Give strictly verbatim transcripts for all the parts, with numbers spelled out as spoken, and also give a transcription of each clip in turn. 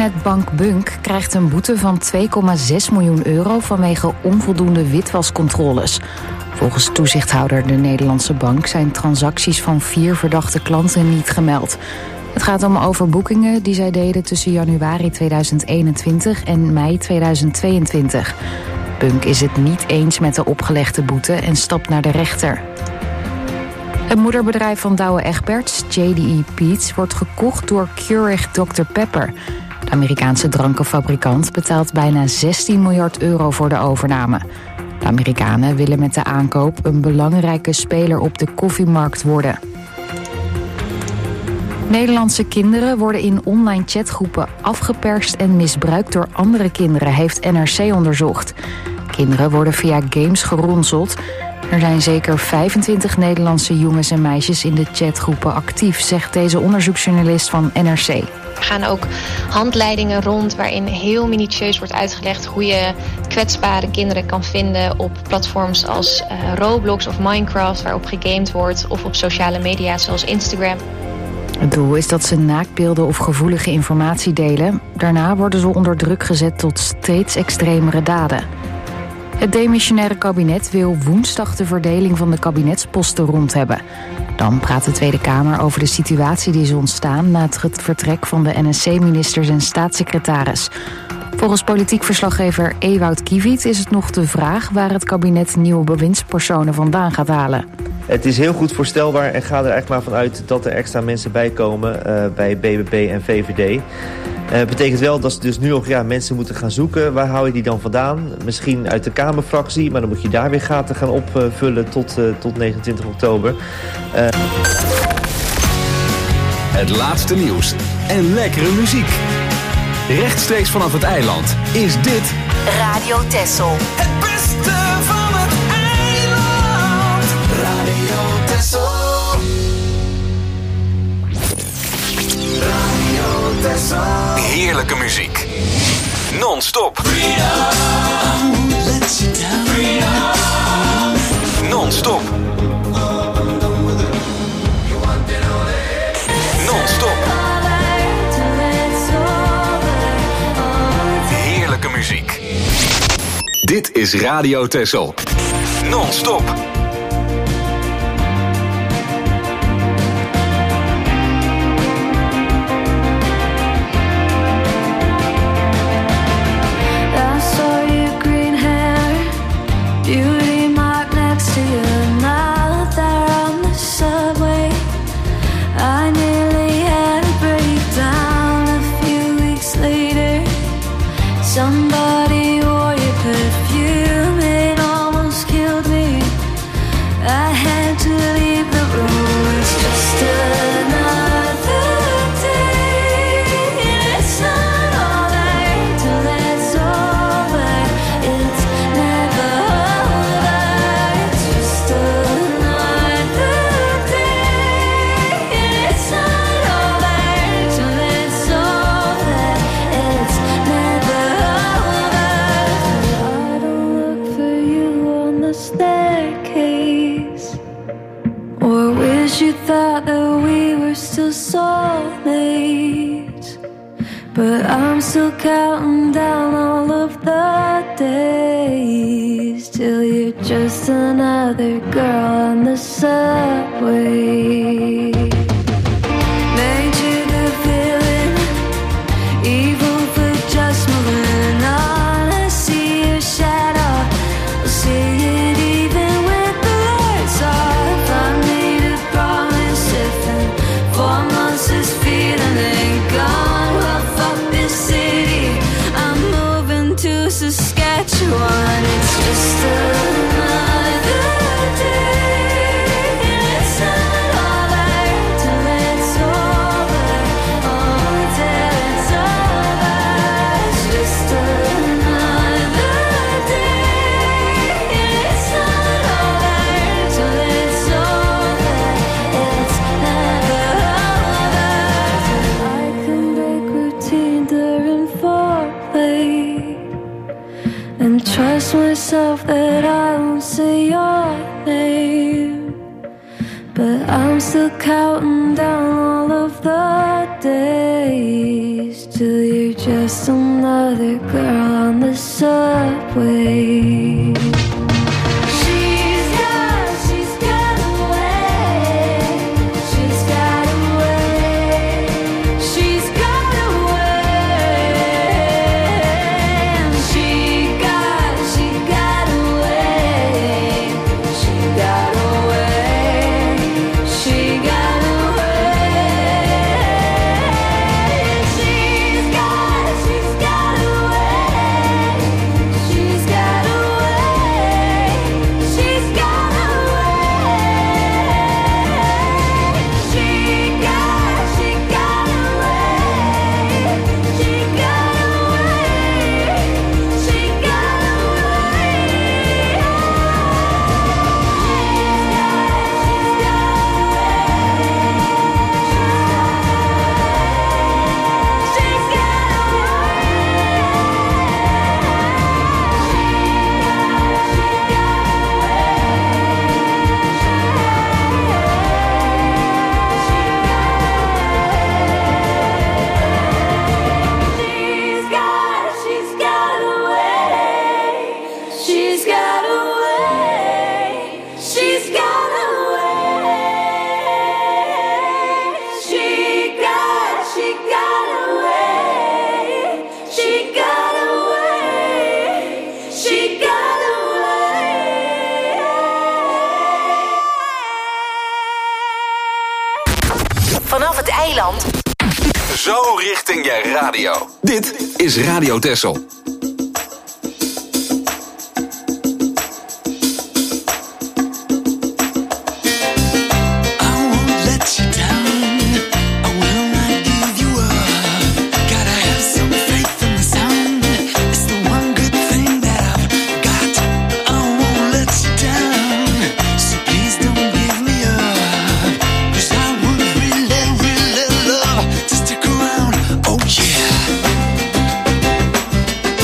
internetbank Bunk krijgt een boete van twee komma zes miljoen euro vanwege onvoldoende witwascontroles. Volgens toezichthouder de Nederlandse bank zijn transacties van vier verdachte klanten niet gemeld. Het gaat om overboekingen die zij deden tussen januari tweeduizend eenentwintig en mei tweeduizend tweeëntwintig. Bunk is het niet eens met de opgelegde boete en stapt naar de rechter. Het moederbedrijf van Douwe Egberts, J D E Peet's, wordt gekocht door Keurig dokter Pepper. De Amerikaanse drankenfabrikant betaalt bijna zestien miljard euro voor de overname. De Amerikanen willen met de aankoop een belangrijke speler op de koffiemarkt worden. Nederlandse kinderen worden in online chatgroepen afgeperst en misbruikt door andere kinderen, heeft N R C onderzocht. Kinderen worden via games geronseld. Er zijn zeker vijfentwintig Nederlandse jongens en meisjes in de chatgroepen actief, zegt deze onderzoeksjournalist van N R C. Er gaan ook handleidingen rond waarin heel minutieus wordt uitgelegd hoe je kwetsbare kinderen kan vinden op platforms als uh, Roblox of Minecraft, waarop gegamed wordt, of op sociale media zoals Instagram. Het doel is dat ze naaktbeelden of gevoelige informatie delen. Daarna worden ze onder druk gezet tot steeds extremere daden. Het demissionaire kabinet wil woensdag de verdeling van de kabinetsposten rond hebben. Dan praat de Tweede Kamer over de situatie die is ontstaan na het vertrek van de N S C-ministers en staatssecretaris. Volgens politiek verslaggever Ewout Kiewiet is het nog de vraag waar het kabinet nieuwe bewindspersonen vandaan gaat halen. Het is heel goed voorstelbaar en ga er eigenlijk maar vanuit dat er extra mensen bij komen uh, bij B B B en V V D. Het uh, betekent wel dat ze dus nu nog ja, mensen moeten gaan zoeken. Waar hou je die dan vandaan? Misschien uit de Kamerfractie, maar dan moet je daar weer gaten gaan opvullen tot, uh, tot negenentwintig oktober. Uh... Het laatste nieuws en lekkere muziek. Rechtstreeks vanaf het eiland is dit Radio Texel. Het beste van het eiland. Radio Texel. Radio Texel. Heerlijke muziek. Non-stop. Non-stop. Non-stop. Heerlijke muziek. Dit is Radio Texel. Non-stop. Somebody wore your perfume, it almost killed me. I had to leave the room. It's just another day. It's not alright till it's over. It's never over. It's just another day. It's not alright till it's over. It's never staircase, or wish you thought that we were still soulmates. But I'm still counting down all of the days till you're just another girl on the subway. Made you the villain, evil for just moving on. I see your shadow, I see it. Saskatchewan, it's just another day. It's not alright till it's over. Oh, till it's over. It's just another day. It's not alright till it's over. It's never over. I can break routine during foreplay and trust myself that I won't say your name. But I'm still counting down all of the days till you're just just another girl on the subway. She's got, she's got away. She's got away. She's got away. And she got, she got away. She got away. She got away. She's got, she's got away. She's got away. She's got away. She got, she got away. She got away. She got She's got, she's got away. She's got away. She's got away. She got, she got away. She got away. She got away. Vanaf het eiland. Zo richting je radio. Dit is Radio Texel. Oh yeah.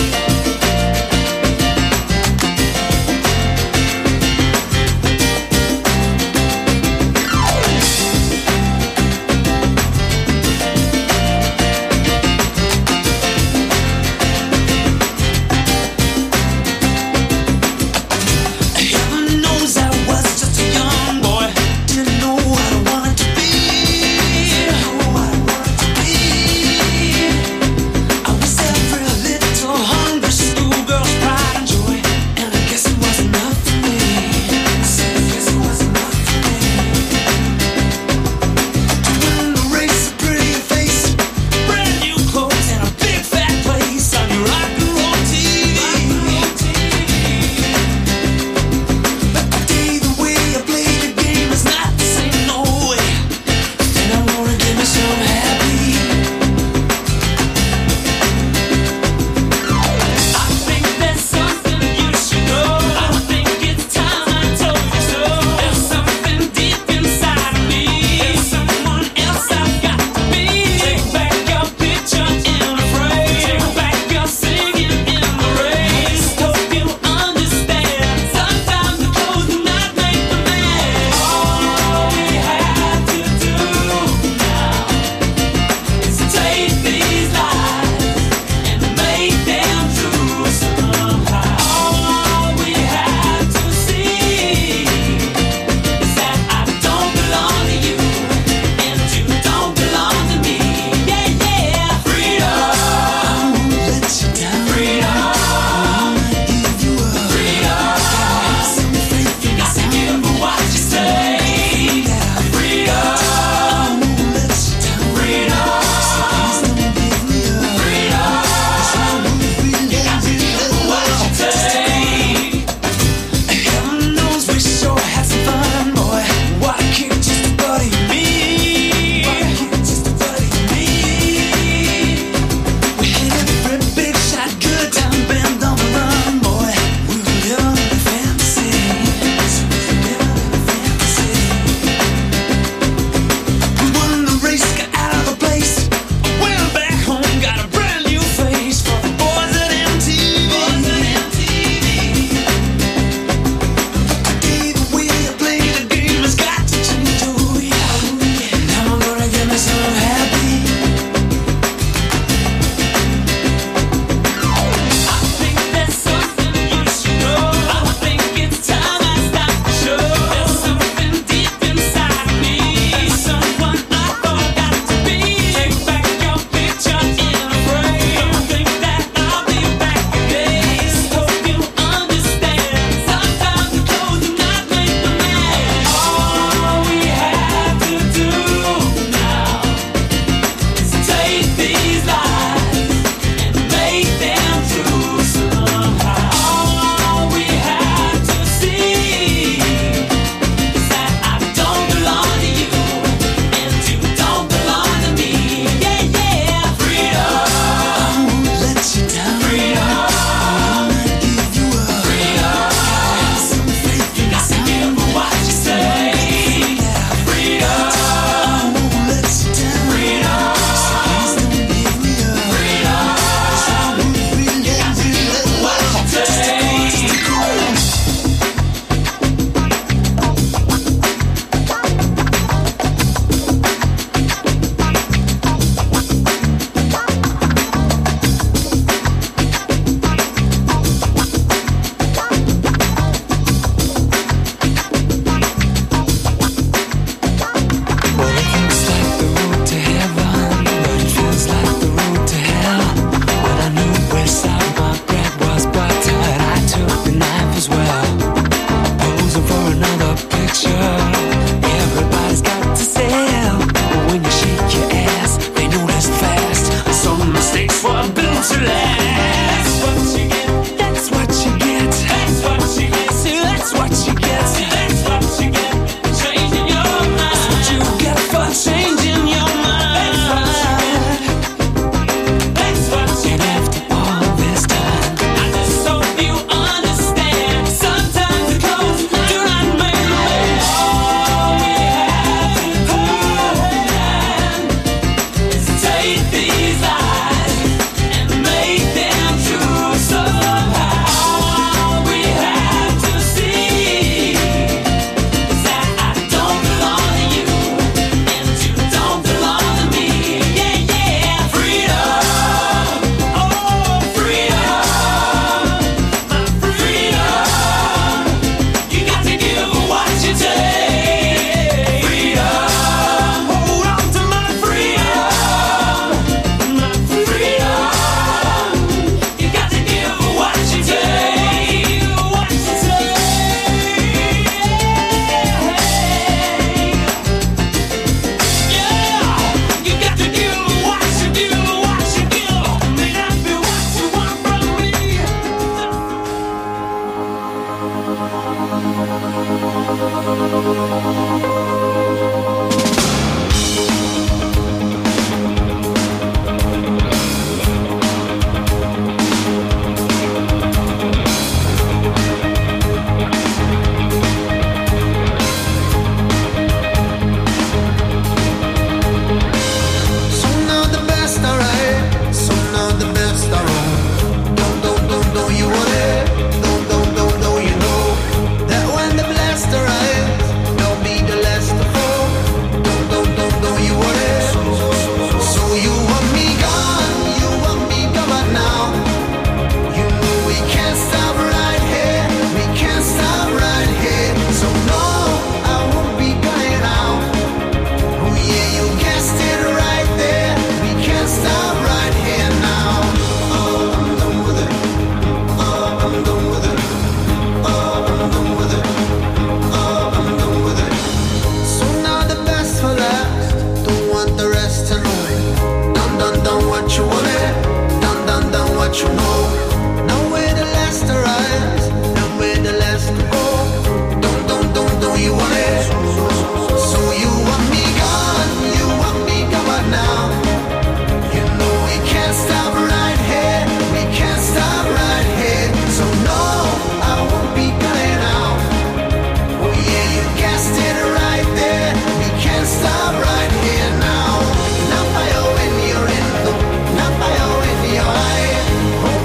Oh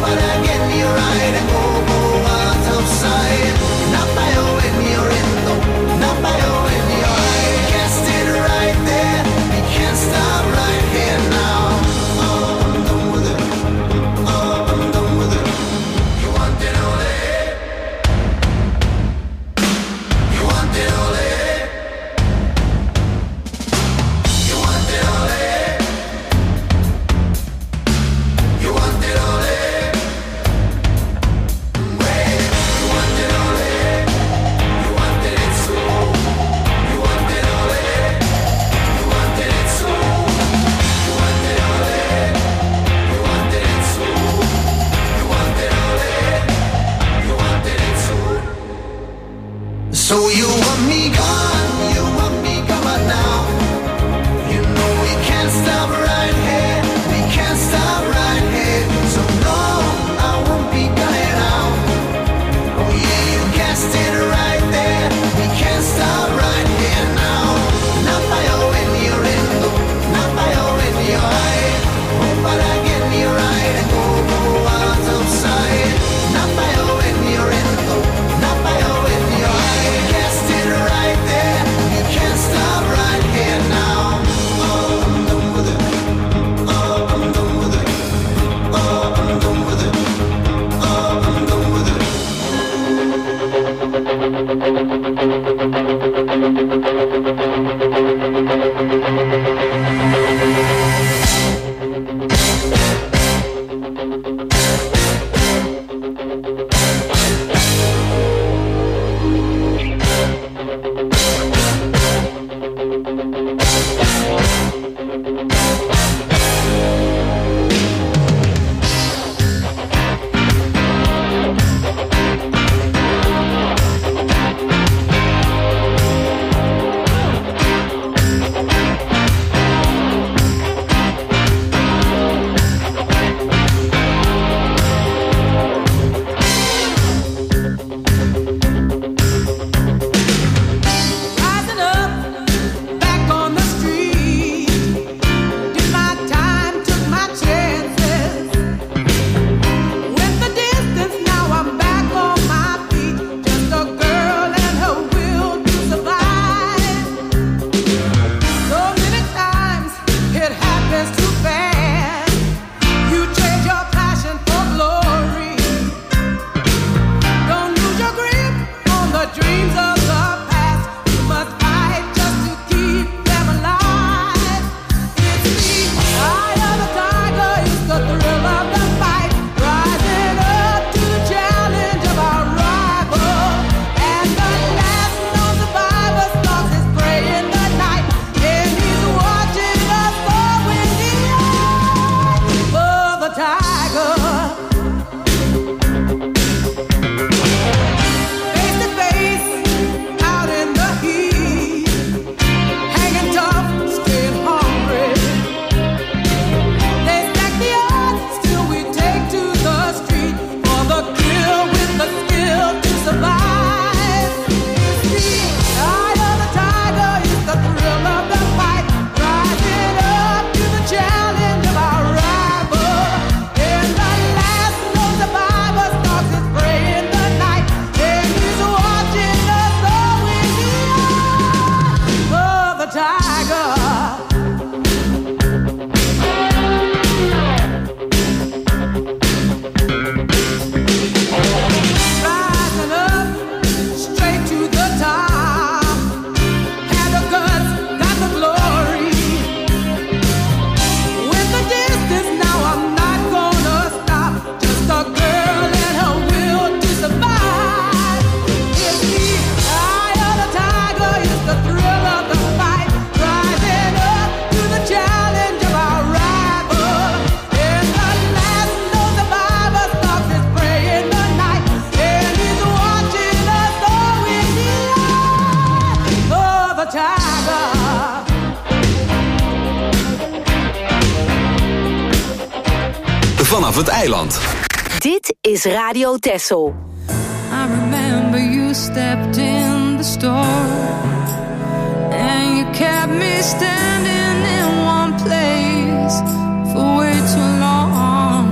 vanaf het eiland. Dit is Radio Texel. I remember you stepped in the store and you kept me standing in one place for way too long.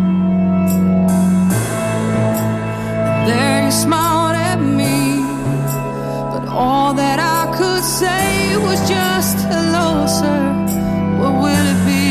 There you smiled at me, but all that I could say was just hello, sir. What will it be?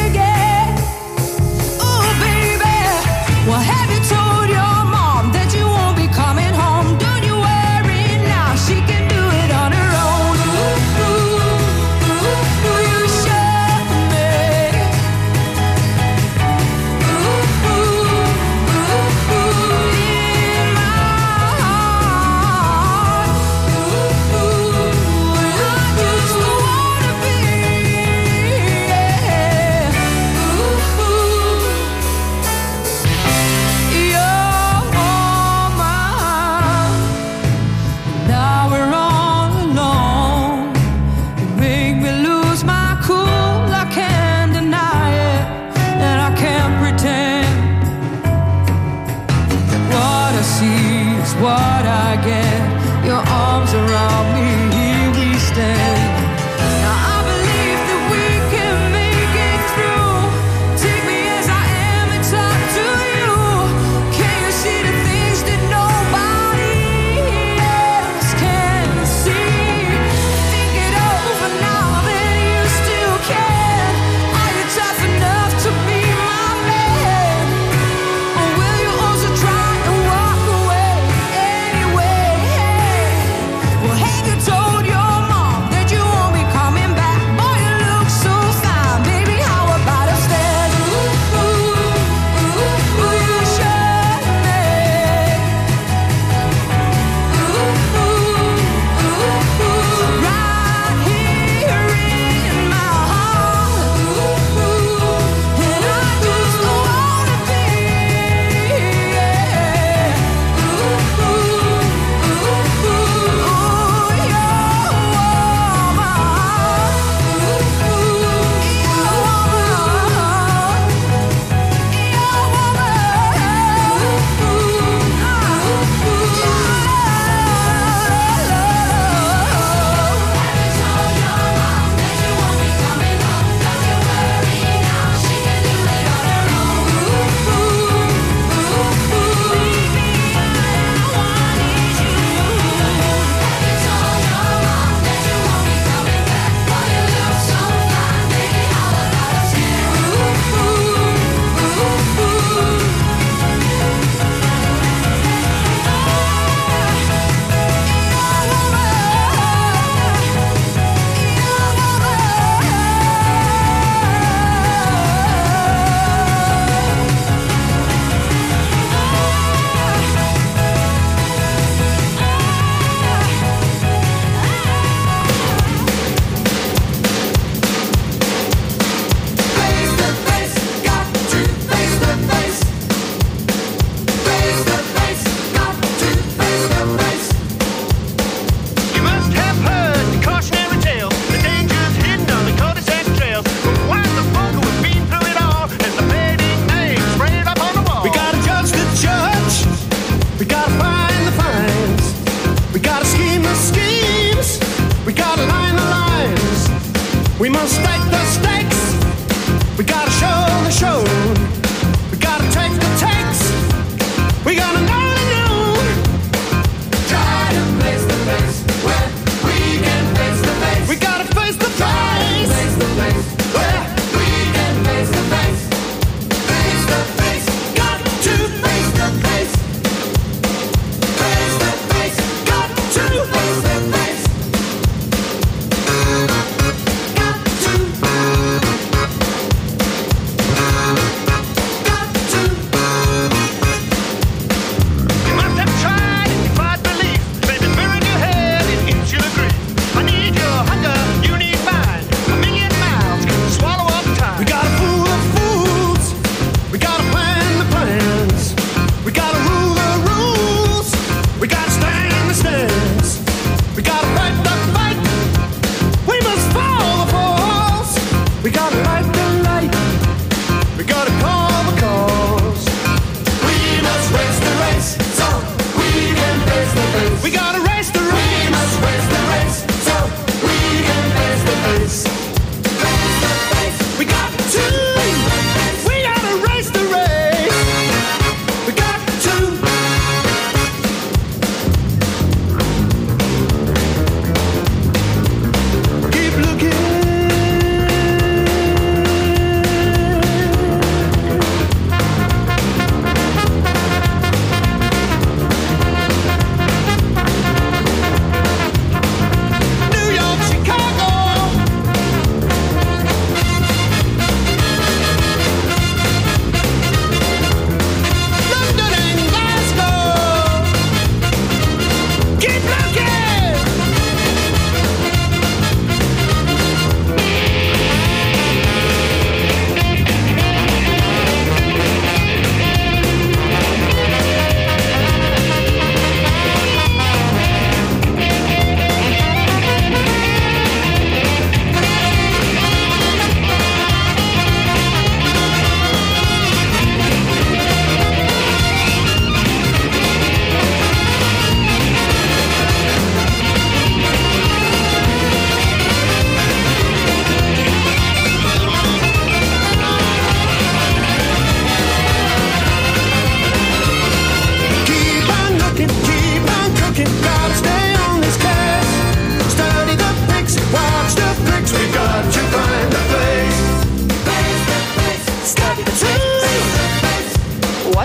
Well, have you told your mom that you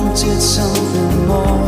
wanted something more.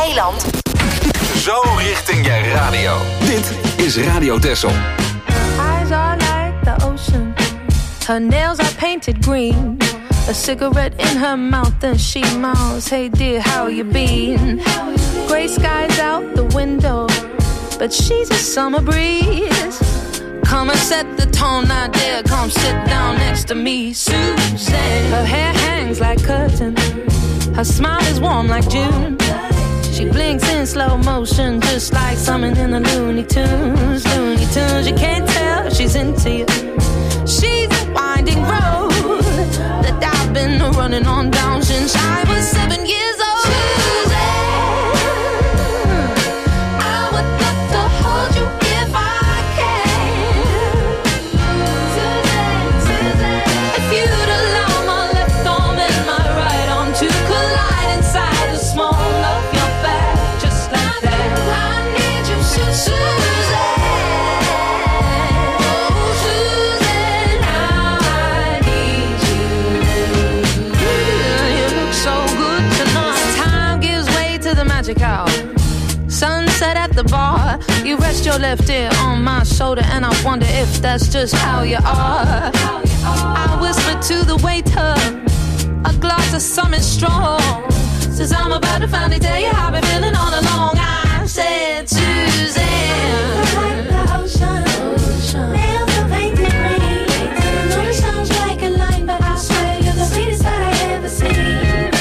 Eiland. Zo richting je radio. Dit is Radio Texel. Eyes are like the ocean. Her nails are painted green. A cigarette in her mouth and she mouths, hey dear, how you been? Gray skies out the window, but she's a summer breeze. Come and set the tone, now dear, come sit down next to me, Susan. Her hair hangs like curtains, her smile is warm like June. She blinks in slow motion, just like something in the Looney Tunes, Looney Tunes. You can't tell she's into you. She's a winding road that I've been running on down since I was seven years old. Sunset at the bar, you rest your left ear on my shoulder, and I wonder if that's just how you are. I whisper to the waiter, a glass of something strong, says I'm about to finally tell you how I've been feeling all along. I said, Suzanne, like the ocean, ocean. Nails are painted green. I know it sounds like a line, but I swear you're the sweetest that I ever seen.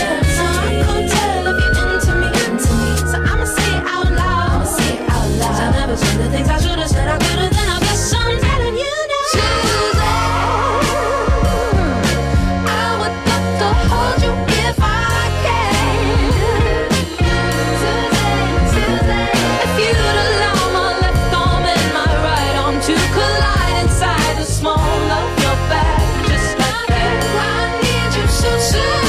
The things I should have said I couldn't, then I guess I'm telling you now. Suzanne, I would love to hold you if I can. Suzanne, Suzanne, if you'd allow my left arm and my right arm to collide inside the small of your back, just like that. I need you so, Suzanne.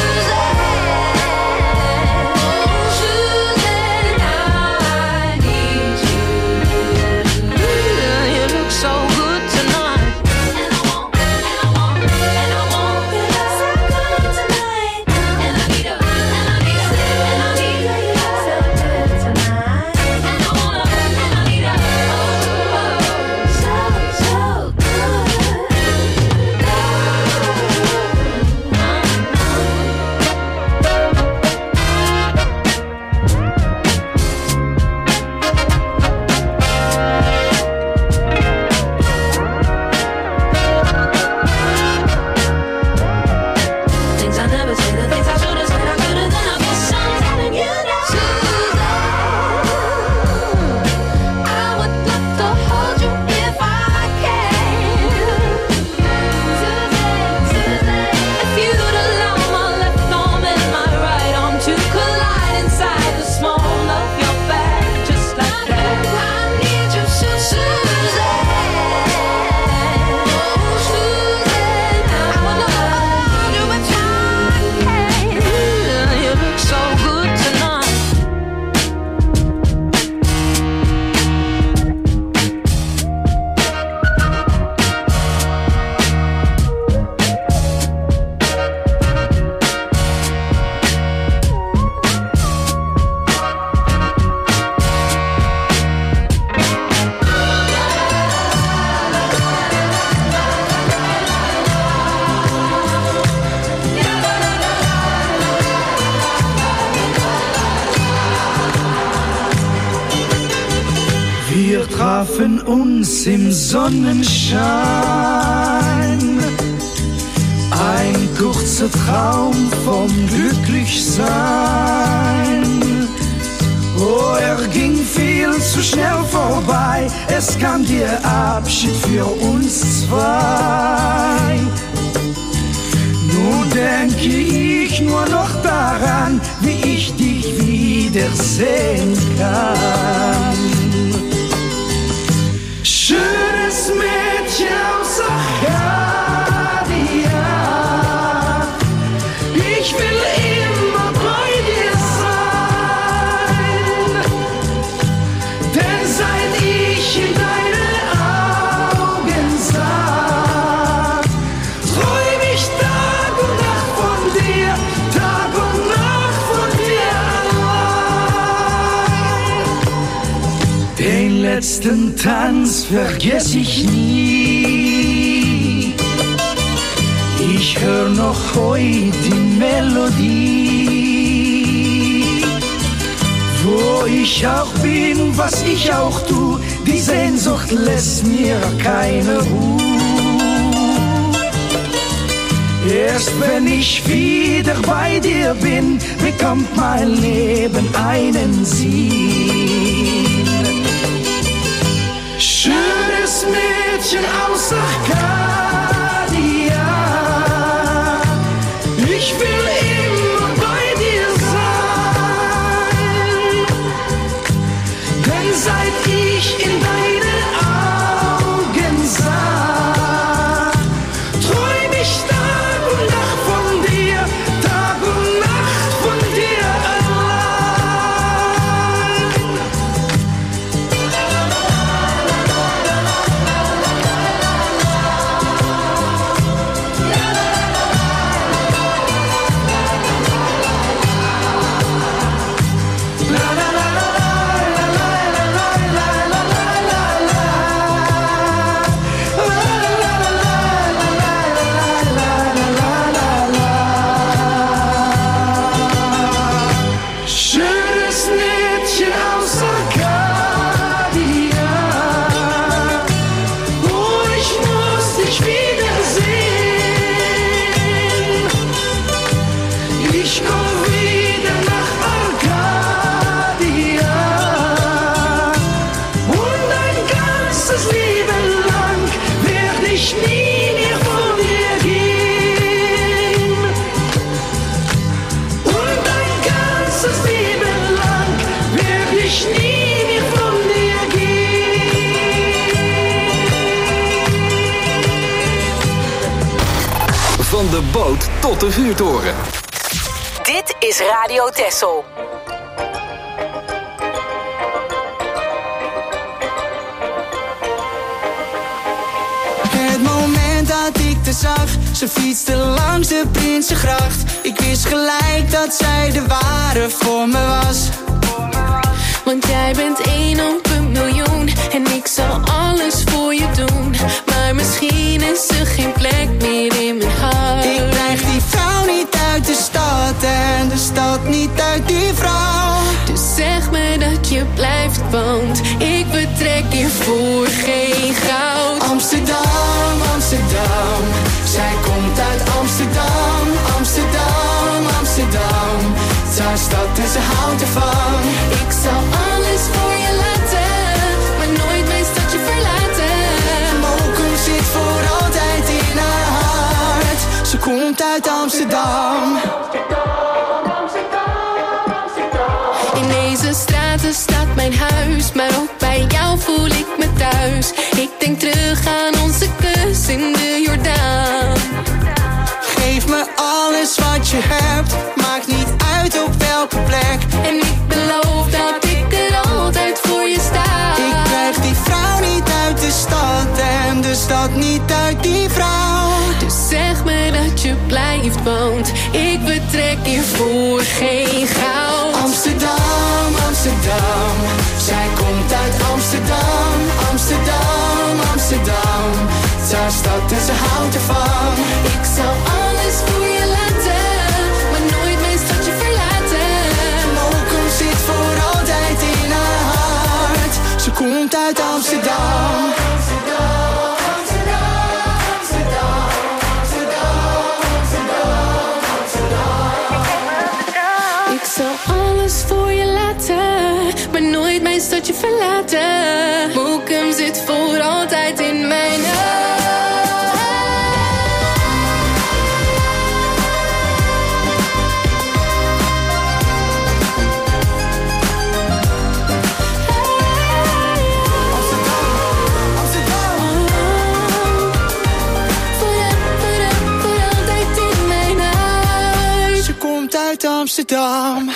Wir trafen uns im Sonnenschein, ein kurzer Traum vom Glücklichsein. Oh, er ging viel zu schnell vorbei, es kam der Abschied für uns zwei. Nun denke ich nur noch daran, wie ich dich wiedersehen kann. Schönes Mädchen aus Arcadia, ich will immer bei dir sein, denn seit ich in deine Augen sah, träum ich Tag und Nacht. Tag und Nacht von dir allein. letzten Tanz vergess ich nie. Ich hör noch heute die Melodie. Wo ich auch bin, was ich auch tu, die Sehnsucht lässt mir keine Ruhe. Erst wenn ich wieder bei dir bin, bekommt mein Leben einen Sinn. Schönes Mädchen aus Arcadia, ich will immer bei dir sein, denn seit ich in deine Augen sah, träum ich Tag und Nacht von dir, Tag und Nacht von dir allein. Schönes Mädchen aus Arcadia, oh, ich muss dich wiedersehen. Ich komm wieder nach Arcadia und ein ganzes Leben lang werd ich nie mehr von dir gehen. Und ein ganzes Leben lang werd ich nie mehr von dir gehen. Van de boot tot de vuurtoren. Dit is Radio Texel. Het moment dat ik te zag, ze fietste langs de Prinsengracht. Ik wist gelijk dat zij de ware voor me was. Want jij bent één op een miljoen en ik zal alles voor je doen. Maar misschien is er geen plek meer in mijn hart. Ik krijg die vrouw niet uit de stad en de stad niet uit die vrouw. Dus zeg me dat je blijft, want ik betrek je voor geen goud. Amsterdam, Amsterdam, zij komt uit Amsterdam. Amsterdam, Amsterdam, het is haar stad en ze houdt ervan. Ik zal alles voor je laten, maar nooit mijn stadje verlaten. Mokum zit voor altijd in haar hart. Ze komt uit Amsterdam. In deze straten staat mijn huis, maar ook bij jou voel ik me thuis. Ik denk terug aan onze kus in de Jordaan. Geef me alles wat je hebt, maakt niet uit op welke plek. En ik beloof dat ik er altijd voor je sta. Ik krijg die vrouw niet uit de stad en de stad niet uit die vrouw. Dus zeg me dat je blijft, want ik betrek je voor geen goud. Amsterdam, Amsterdam, zij komt uit Amsterdam. Amsterdam, Amsterdam, het is haar stad en ze houdt ervan. Ik zal alles voor je laten, maar nooit mijn stadje verlaten. Mokum zit voor altijd in haar hart. Ze komt uit Amsterdam. Ik zal alles voor je laten, maar nooit mijn stadje verlaten. Mokum zit voor altijd in mijn hart. Uit Amsterdam.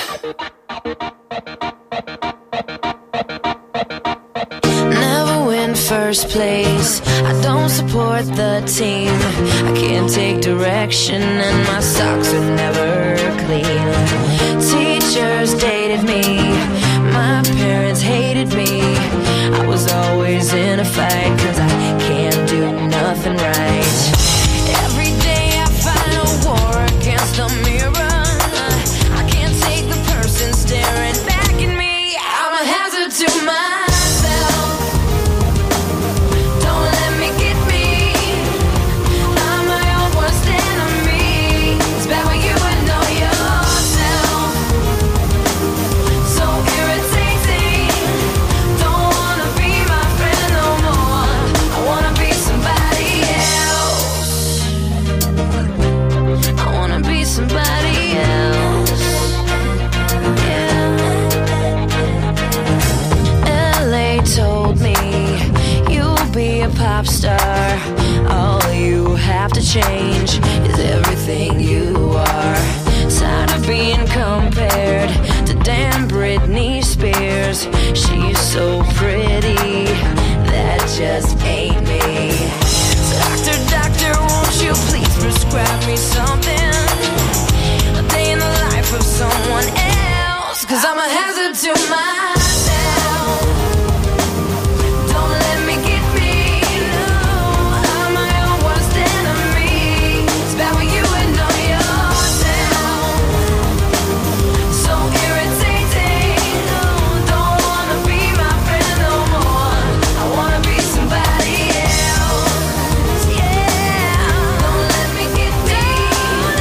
Never win first place, I don't support the team. I can't take direction and my socks are never clean. Teachers dated me, my parents hated me. I was change is everything you are. Tired of being compared to damn Britney Spears. She's so pretty, that just ain't me. Doctor, doctor, won't you please prescribe me something? A day in the life of someone else, 'cause I'm a hazard to myself. Don't let me get me, no, I'm my own worst enemy. It's bad when you and know yourself. So irritating, no, don't wanna be my friend no more. I wanna be somebody else, yeah. Don't let me get me,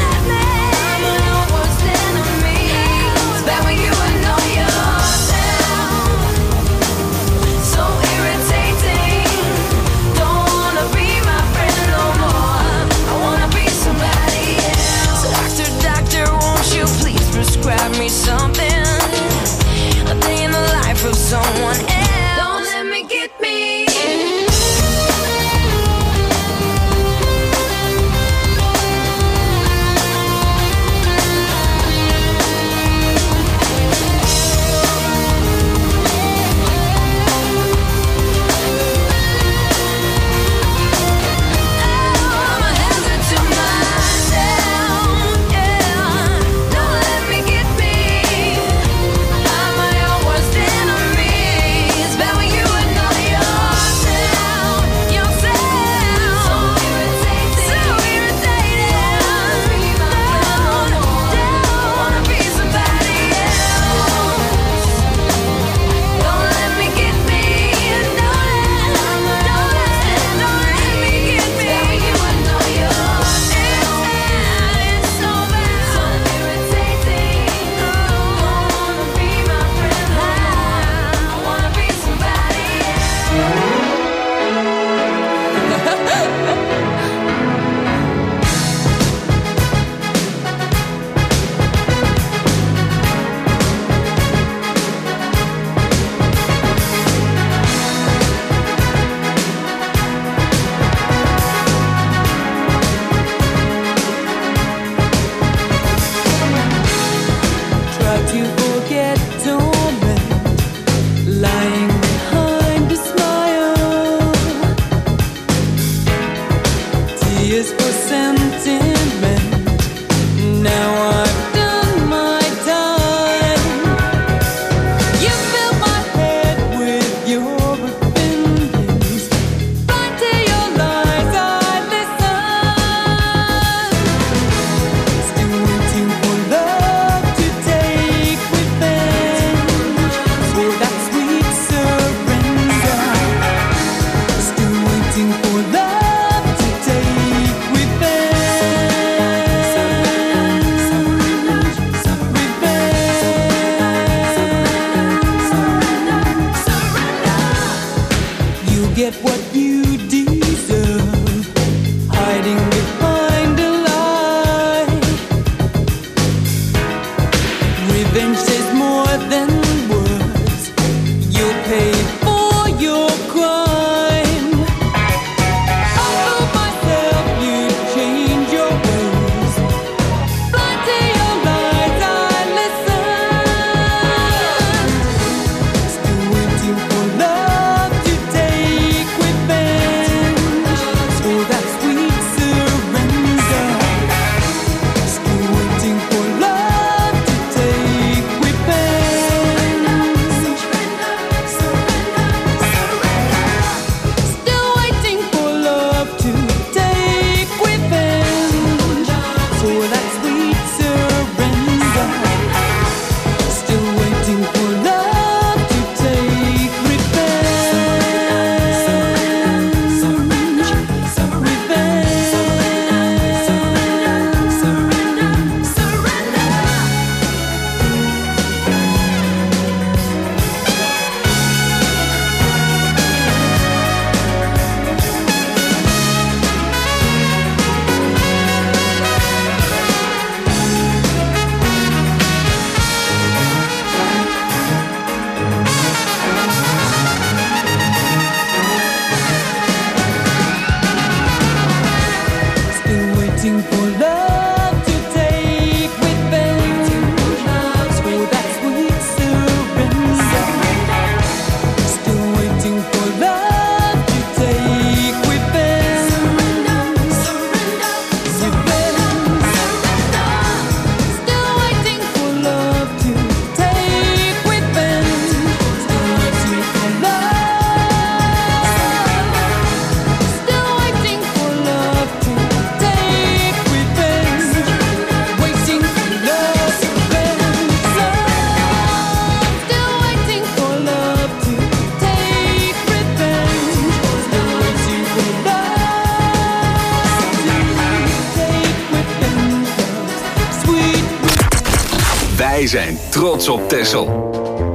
Wij zijn trots op Texel.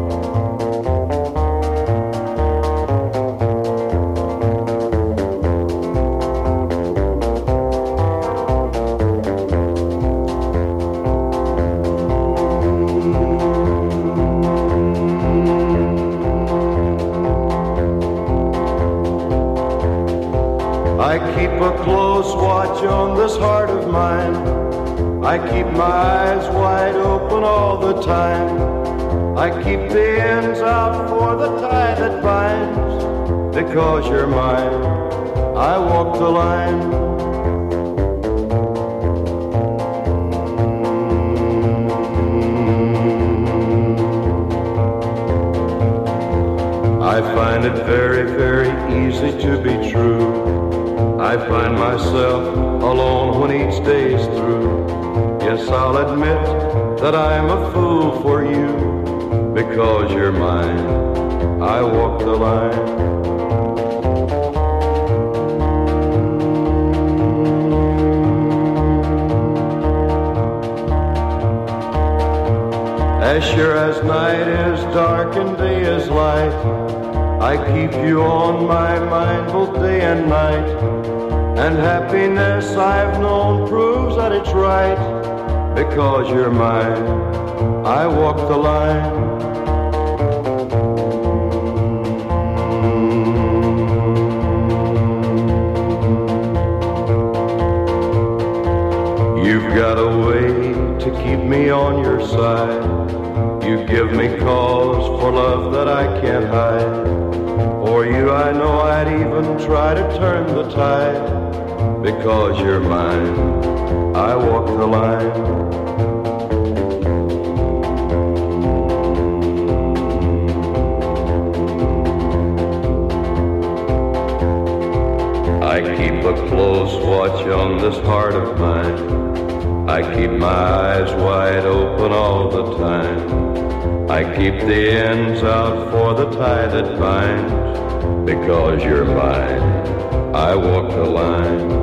I keep a close watch on this heart of mine. I keep my eyes wide open all the time. I keep the ends out for the tie that binds. Because you're mine, I walk the line. I find it very, very easy to be true. I find myself alone when each day's through. Yes, I'll admit that I'm a fool for you. Because you're mine, I walk the line. As sure as night is dark and day is light, I keep you on my mind both day and night. And happiness I've known proves that it's right. Because you're mine, I walk the line. You've got a way to keep me on your side. You give me cause for love that I can't hide. For you I know I'd even try to turn the tide. Because you're mine, I walk the line. I keep a close watch on this heart of mine. I keep my eyes wide open all the time. I keep the ends out for the tie that binds. Because you're mine, I walk the line.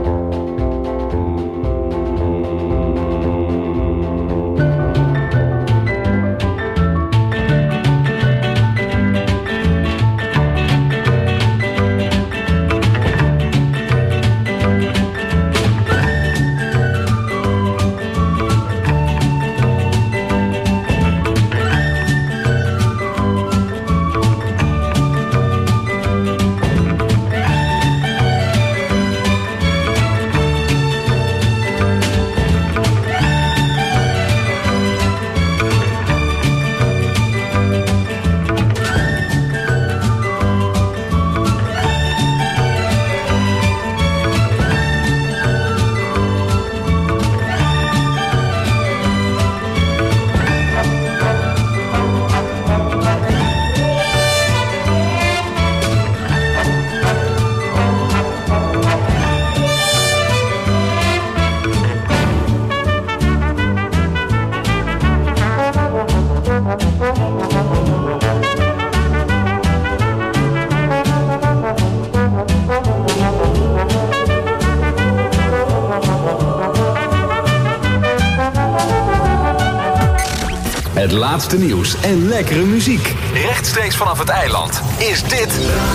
Het laatste nieuws en lekkere muziek. Rechtstreeks vanaf het eiland is dit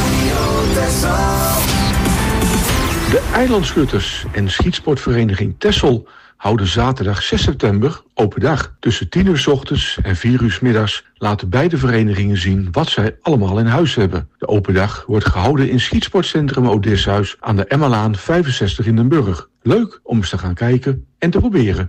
De eilandschutters en schietsportvereniging Texel houden zaterdag zes september open dag. Tussen tien uur 's ochtends en vier uur 's middags laten beide verenigingen zien wat zij allemaal in huis hebben. De open dag wordt gehouden in schietsportcentrum Odysseus aan de Emmalaan vijfenzestig in Den Burg. Leuk om eens te gaan kijken en te proberen.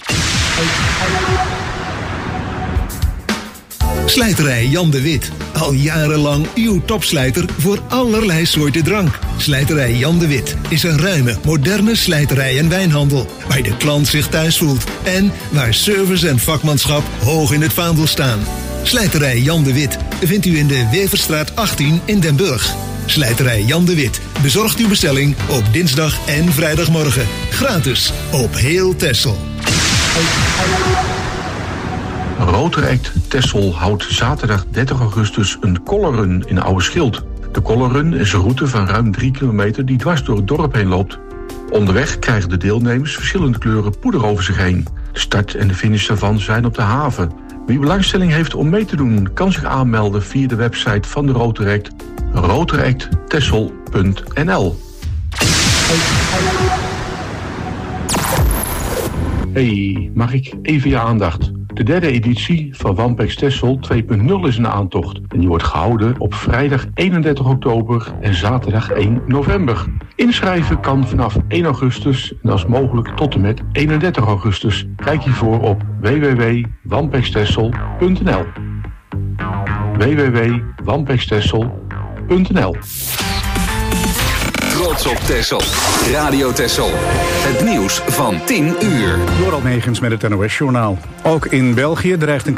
Slijterij Jan de Wit. Al jarenlang uw topslijter voor allerlei soorten drank. Slijterij Jan de Wit is een ruime, moderne slijterij en wijnhandel. Waar de klant zich thuis voelt. En waar service en vakmanschap hoog in het vaandel staan. Slijterij Jan de Wit vindt u in de Weverstraat achttien in Den Burg. Slijterij Jan de Wit bezorgt uw bestelling op dinsdag en vrijdagmorgen. Gratis op heel Texel. Rotaract Texel houdt zaterdag dertig augustus een colorrun in Oude Schild. De colorrun is een route van ruim drie kilometer die dwars door het dorp heen loopt. Onderweg krijgen de deelnemers verschillende kleuren poeder over zich heen. De start en de finish daarvan zijn op de haven. Wie belangstelling heeft om mee te doen, kan zich aanmelden via de website van de Rotaract, rotaract texel punt n l. Hey, mag ik even je aandacht? De derde editie van Wampex Texel twee punt nul is een aantocht. En die wordt gehouden op vrijdag eenendertig oktober en zaterdag één november. Inschrijven kan vanaf één augustus en dat is mogelijk tot en met eenendertig augustus. Kijk hiervoor op w w w punt wampex texel punt n l. w w w punt wampex texel punt n l. Trots op Texel. Radio Texel. Het nieuws van tien uur. Door Almegens met het N O S-journaal. Ook in België dreigt een